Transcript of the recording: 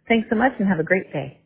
Thanks so much and have a great day.